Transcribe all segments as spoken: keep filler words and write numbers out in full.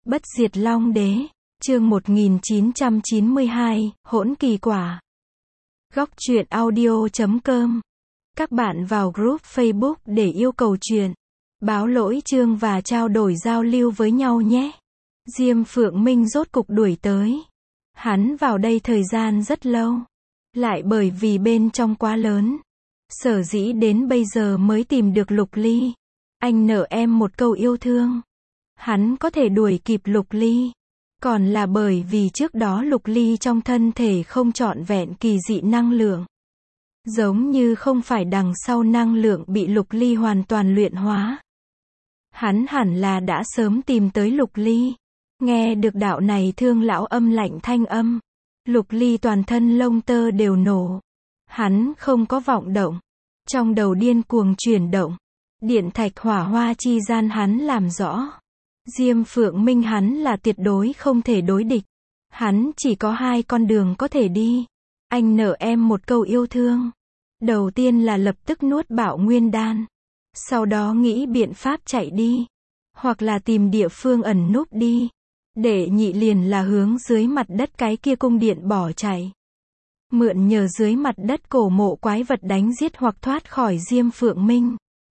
Bất diệt Long Đế, chương một nghìn chín trăm chín mươi hai, hỗn kỳ quả. Góc truyện audio chấm com. Các bạn vào group Facebook để yêu cầu truyện, báo lỗi chương và trao đổi giao lưu với nhau nhé. Diêm Phượng Minh rốt cục đuổi tới. Hắn vào đây thời gian rất lâu. Lại bởi vì bên trong quá lớn. Sở dĩ đến bây giờ mới tìm được Lục Ly. Anh nợ em một câu yêu thương. Hắn có thể đuổi kịp Lục Ly. Còn là bởi vì trước đó Lục Ly trong thân thể không trọn vẹn kỳ dị năng lượng. Giống như không phải đằng sau năng lượng bị Lục Ly hoàn toàn luyện hóa. Hắn hẳn là đã sớm tìm tới Lục Ly. Nghe được đạo này thương lão âm lạnh thanh âm. Lục Ly toàn thân lông tơ đều nổ. Hắn không có vọng động. Trong đầu điên cuồng chuyển động. Điện thạch hỏa hoa chi gian hắn làm rõ. Diêm Phượng Minh hắn là tuyệt đối không thể đối địch. Hắn chỉ có hai con đường có thể đi. Anh nợ em một câu yêu thương. Đầu tiên là lập tức nuốt bạo nguyên đan. Sau đó nghĩ biện pháp chạy đi. Hoặc là tìm địa phương ẩn núp đi. Để nhị liền là hướng dưới mặt đất cái kia cung điện bỏ chạy. Mượn nhờ dưới mặt đất cổ mộ quái vật đánh giết hoặc thoát khỏi Diêm Phượng Minh.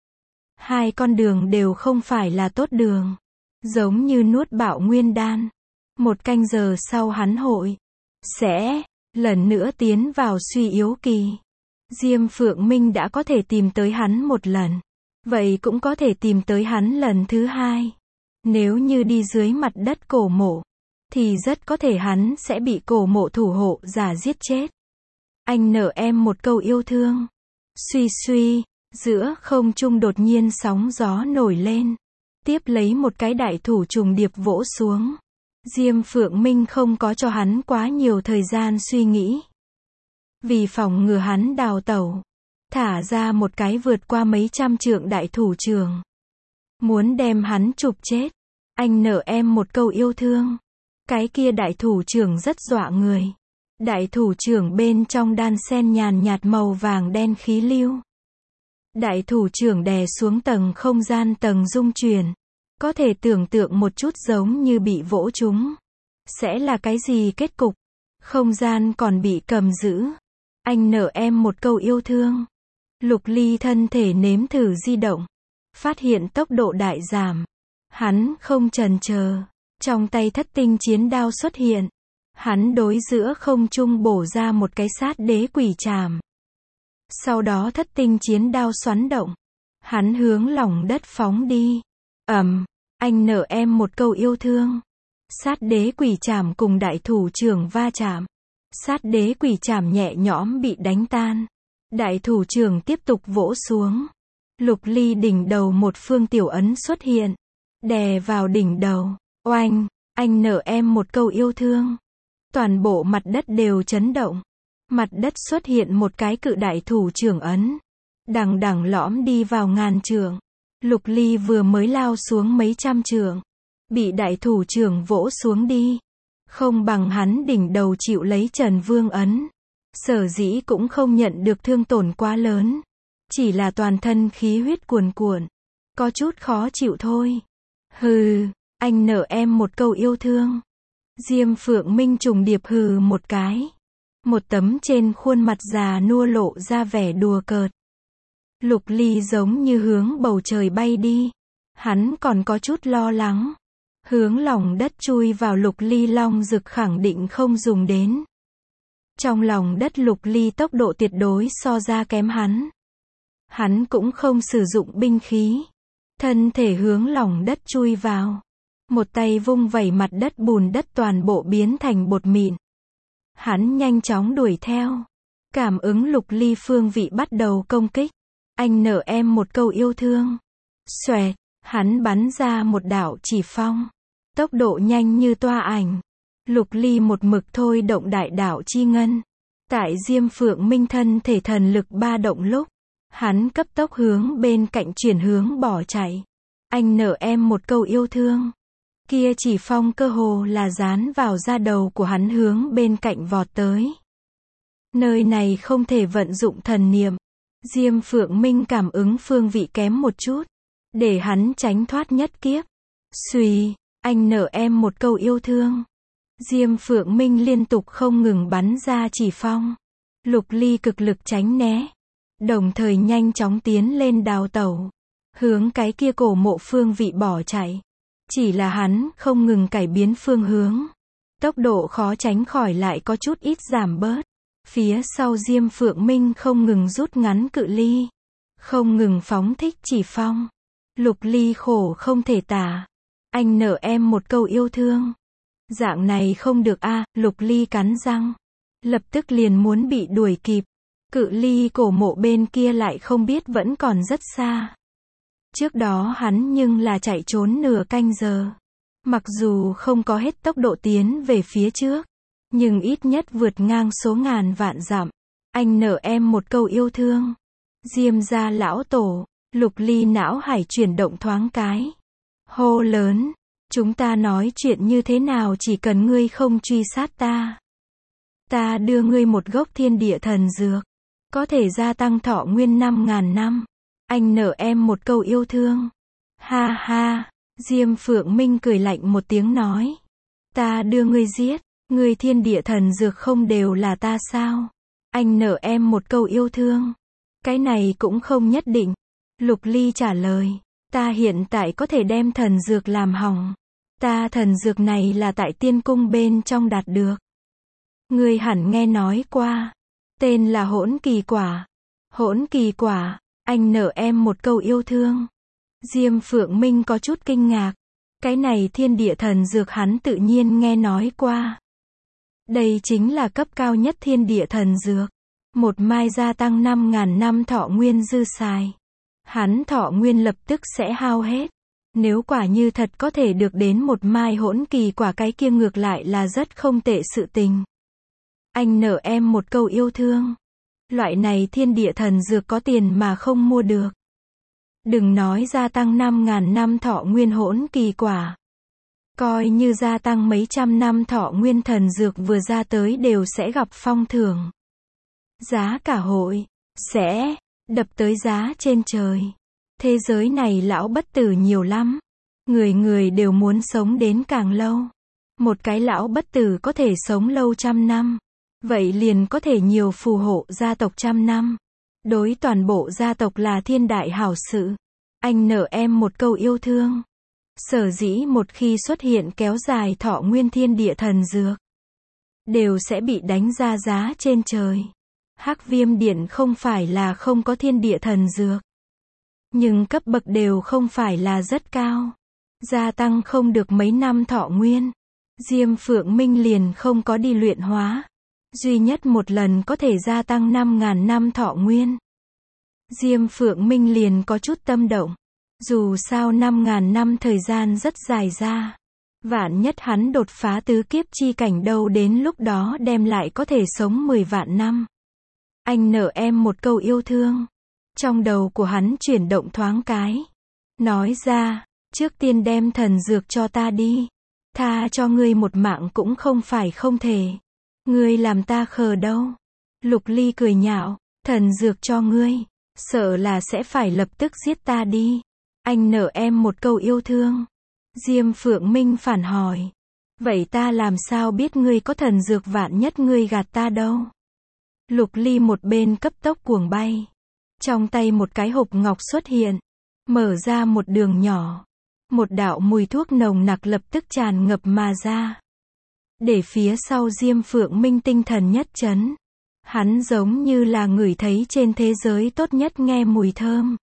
Hai con đường đều không phải là tốt đường. Giống như nuốt bạo nguyên đan. Một canh giờ sau hắn hội. Sẽ. Lần nữa tiến vào suy yếu kỳ. Diêm Phượng Minh đã có thể tìm tới hắn một lần. Vậy cũng có thể tìm tới hắn lần thứ hai. Nếu như đi dưới mặt đất cổ mộ. Thì rất có thể hắn sẽ bị cổ mộ thủ hộ giả giết chết. Anh nợ em một câu yêu thương. Suy suy. Giữa không trung đột nhiên sóng gió nổi lên. Tiếp lấy một cái đại thủ trùng điệp vỗ xuống. Diêm Phượng Minh không có cho hắn quá nhiều thời gian suy nghĩ. Vì phòng ngừa hắn đào tẩu. Thả ra một cái vượt qua mấy trăm trượng đại thủ trường. Muốn đem hắn chụp chết. Anh nợ em một câu yêu thương. Cái kia đại thủ trưởng rất dọa người. Đại thủ trưởng bên trong đan sen nhàn nhạt màu vàng đen khí lưu. Đại thủ trưởng đè xuống tầng không gian tầng dung truyền. Có thể tưởng tượng một chút giống như bị vỗ trúng. Sẽ là cái gì kết cục? Không gian còn bị cầm giữ. Anh nợ em một câu yêu thương. Lục Ly thân thể nếm thử di động. Phát hiện tốc độ đại giảm. Hắn không chần chờ. Trong tay thất tinh chiến đao xuất hiện. Hắn đối giữa không trung bổ ra một cái sát đế quỷ trảm. Sau đó thất tinh chiến đao xoắn động. Hắn hướng lòng đất phóng đi. Ầm, anh nợ em một câu yêu thương. Sát đế quỷ trảm cùng đại thủ trưởng va chạm. Sát đế quỷ trảm nhẹ nhõm bị đánh tan. Đại thủ trưởng tiếp tục vỗ xuống. Lục Ly đỉnh đầu một phương tiểu ấn xuất hiện. Đè vào đỉnh đầu. Oanh, anh nợ em một câu yêu thương. Toàn bộ mặt đất đều chấn động. Mặt đất xuất hiện một cái cự đại thủ trưởng ấn. Đằng đằng lõm đi vào ngàn trượng. Lục Ly vừa mới lao xuống mấy trăm trượng. Bị đại thủ trưởng vỗ xuống đi. Không bằng hắn đỉnh đầu chịu lấy Trần Vương ấn. Sở dĩ cũng không nhận được thương tổn quá lớn. Chỉ là toàn thân khí huyết cuồn cuộn. Có chút khó chịu thôi. Hừ, anh nợ em một câu yêu thương. Diêm Phượng Minh trùng điệp hừ một cái. Một tấm trên khuôn mặt già nua lộ ra vẻ đùa cợt. Lục Ly giống như hướng bầu trời bay đi. Hắn còn có chút lo lắng. Hướng lòng đất chui vào Lục Ly long rực khẳng định không dùng đến. Trong lòng đất Lục Ly tốc độ tuyệt đối so ra kém hắn. Hắn cũng không sử dụng binh khí. Thân thể hướng lòng đất chui vào. Một tay vung vẩy mặt đất bùn đất toàn bộ biến thành bột mịn. Hắn nhanh chóng đuổi theo. Cảm ứng Lục Ly phương vị bắt đầu công kích. Anh nợ em một câu yêu thương. Xoẹt, hắn bắn ra một đạo chỉ phong. Tốc độ nhanh như toa ảnh. Lục Ly một mực thôi động đại đạo chi ngân. Tại Diêm Phượng Minh thân thể thần lực ba động lúc. Hắn cấp tốc hướng bên cạnh chuyển hướng bỏ chạy. Anh nợ em một câu yêu thương. Kia chỉ phong cơ hồ là dán vào da đầu của hắn hướng bên cạnh vọt tới. Nơi này không thể vận dụng thần niệm. Diêm Phượng Minh cảm ứng phương vị kém một chút. Để hắn tránh thoát nhất kiếp. Xuy, Anh nợ em một câu yêu thương. Diêm Phượng Minh liên tục không ngừng bắn ra chỉ phong. Lục Ly cực lực tránh né, đồng thời nhanh chóng tiến lên đào tẩu, hướng cái kia cổ mộ phương vị bỏ chạy. Chỉ là hắn không ngừng cải biến phương hướng, tốc độ khó tránh khỏi lại có chút ít giảm bớt. Phía sau Diêm Phượng Minh không ngừng rút ngắn cự ly, không ngừng phóng thích chỉ phong. Lục Ly khổ không thể tả. Anh nợ em một câu yêu thương. Dạng này không được a, Lục Ly cắn răng, lập tức liền muốn bị đuổi kịp. Cự ly cổ mộ bên kia lại không biết vẫn còn rất xa. Trước đó hắn nhưng là chạy trốn nửa canh giờ. Mặc dù không có hết tốc độ tiến về phía trước, nhưng ít nhất vượt ngang số ngàn vạn dặm. Anh nợ em một câu yêu thương. Diêm gia lão tổ. Lục Ly não hải chuyển động thoáng cái, hô lớn, chúng ta nói chuyện như thế nào chỉ cần ngươi không truy sát ta. Ta đưa ngươi một gốc thiên địa thần dược, có thể gia tăng thọ nguyên năm ngàn năm. Anh nợ em một câu yêu thương. Ha ha, Diêm Phượng Minh cười lạnh một tiếng nói. Ta đưa ngươi giết, ngươi thiên địa thần dược không đều là ta sao? Anh nợ em một câu yêu thương. Cái này cũng không nhất định. Lục Ly trả lời. Ta hiện tại có thể đem thần dược làm hỏng. Ta thần dược này là tại tiên cung bên trong đạt được. Ngươi hẳn nghe nói qua. Tên là hỗn kỳ quả. Hỗn kỳ quả, anh nợ em một câu yêu thương. Diêm Phượng Minh có chút kinh ngạc. Cái này thiên địa thần dược hắn tự nhiên nghe nói qua. Đây chính là cấp cao nhất thiên địa thần dược. Một mai gia tăng năm ngàn năm thọ nguyên dư xài. Hắn thọ nguyên lập tức sẽ hao hết. Nếu quả như thật có thể được đến một mai hỗn kỳ quả, cái kia ngược lại là rất không tệ sự tình. Anh nợ em một câu yêu thương. Loại này thiên địa thần dược có tiền mà không mua được. Đừng nói gia tăng năm ngàn năm thọ nguyên hỗn kỳ quả. Coi như gia tăng mấy trăm năm thọ nguyên thần dược vừa ra tới đều sẽ gặp phong thưởng. Giá cả hội sẽ đập tới giá trên trời. Thế giới này lão bất tử nhiều lắm. Người người đều muốn sống đến càng lâu. Một cái lão bất tử có thể sống lâu trăm năm. Vậy liền có thể nhiều phù hộ gia tộc trăm năm. Đối toàn bộ gia tộc là thiên đại hảo sự. Anh nợ em một câu yêu thương. Sở dĩ một khi xuất hiện kéo dài thọ nguyên thiên địa thần dược, đều sẽ bị đánh ra giá trên trời. Hắc Viêm Điện không phải là không có thiên địa thần dược, nhưng cấp bậc đều không phải là rất cao. Gia tăng không được mấy năm thọ nguyên. Diêm Phượng Minh liền không có đi luyện hóa. Duy nhất một lần có thể gia tăng năm ngàn năm thọ nguyên. Diêm Phượng Minh liền có chút tâm động. Dù sao năm ngàn năm thời gian rất dài ra. Vạn nhất hắn đột phá tứ kiếp chi cảnh đâu, đến lúc đó đem lại có thể sống mười vạn năm. Anh nợ em một câu yêu thương. Trong đầu của hắn chuyển động thoáng cái. Nói ra, trước tiên đem thần dược cho ta đi. Tha cho ngươi một mạng cũng không phải không thể. Ngươi làm ta khờ đâu. Lục Ly cười nhạo, thần dược cho ngươi, sợ là sẽ phải lập tức giết ta đi. Anh nợ em một câu yêu thương. Diêm Phượng Minh phản hỏi. Vậy ta làm sao biết ngươi có thần dược, vạn nhất ngươi gạt ta đâu. Lục Ly một bên cấp tốc cuồng bay. Trong tay một cái hộp ngọc xuất hiện. Mở ra một đường nhỏ. Một đạo mùi thuốc nồng nặc lập tức tràn ngập mà ra. Để phía sau Diêm Phượng Minh tinh thần nhất chấn. Hắn giống như là ngửi thấy trên thế giới tốt nhất nghe mùi thơm.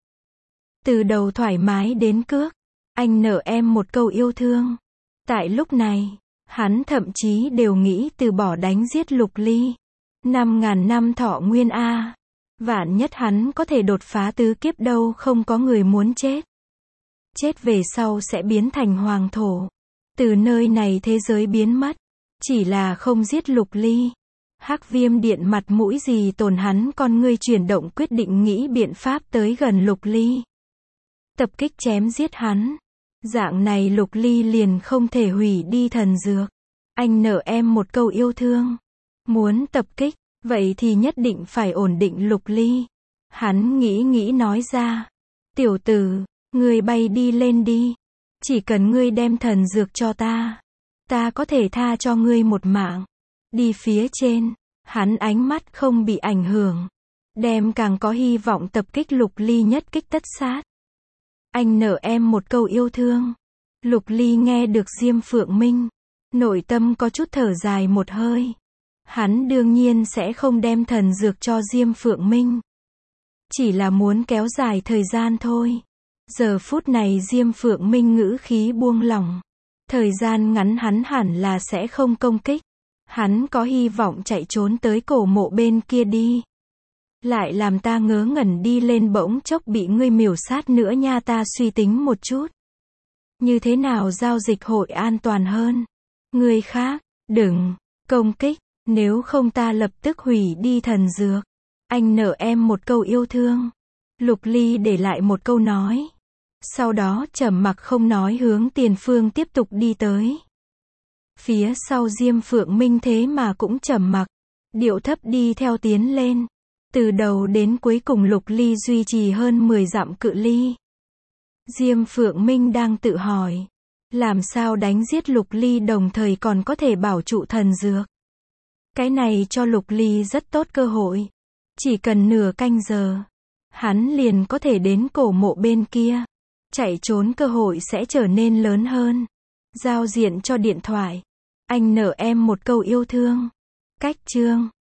Từ đầu thoải mái đến cước. Anh nợ em một câu yêu thương. Tại lúc này, hắn thậm chí đều nghĩ từ bỏ đánh giết Lục Ly. Năm ngàn năm thọ nguyên a. Vạn nhất hắn có thể đột phá tứ kiếp đâu, không có người muốn chết. Chết về sau sẽ biến thành hoàng thổ. Từ nơi này thế giới biến mất. Chỉ là không giết Lục Ly. Hắc Viêm Điện mặt mũi gì tồn, hắn con ngươi chuyển động quyết định nghĩ biện pháp tới gần Lục Ly. Tập kích chém giết hắn. Dạng này Lục Ly liền không thể hủy đi thần dược. Anh nợ em một câu yêu thương. Muốn tập kích, vậy thì nhất định phải ổn định Lục Ly. Hắn nghĩ nghĩ nói ra. Tiểu tử, người bay đi lên đi. Chỉ cần ngươi đem thần dược cho ta, ta có thể tha cho ngươi một mạng. Đi phía trên, hắn ánh mắt không bị ảnh hưởng. Đem càng có hy vọng tập kích Lục Ly nhất kích tất sát. Anh nợ em một câu yêu thương. Lục Ly nghe được Diêm Phượng Minh. Nội tâm có chút thở dài một hơi. Hắn đương nhiên sẽ không đem thần dược cho Diêm Phượng Minh. Chỉ là muốn kéo dài thời gian thôi. Giờ phút này Diêm Phượng Minh ngữ khí buông lỏng. Thời gian ngắn hắn hẳn là sẽ không công kích. Hắn có hy vọng chạy trốn tới cổ mộ bên kia đi. Lại làm ta ngớ ngẩn đi lên bỗng chốc bị ngươi miểu sát nữa nha, ta suy tính một chút. Như thế nào giao dịch hội an toàn hơn? Người khác, đừng, công kích, nếu không ta lập tức hủy đi thần dược. Anh nợ em một câu yêu thương. Lục Ly để lại một câu nói. Sau đó trầm mặc không nói hướng tiền phương tiếp tục đi tới. Phía sau Diêm Phượng Minh thế mà cũng trầm mặc. Điệu thấp đi theo tiến lên. Từ đầu đến cuối cùng Lục Ly duy trì hơn mười dặm cự ly. Diêm Phượng Minh đang tự hỏi. Làm sao đánh giết Lục Ly đồng thời còn có thể bảo trụ thần dược. Cái này cho Lục Ly rất tốt cơ hội. Chỉ cần nửa canh giờ. Hắn liền có thể đến cổ mộ bên kia. Chạy trốn cơ hội sẽ trở nên lớn hơn. Giao diện cho điện thoại. Anh nợ em một câu yêu thương. Cách chương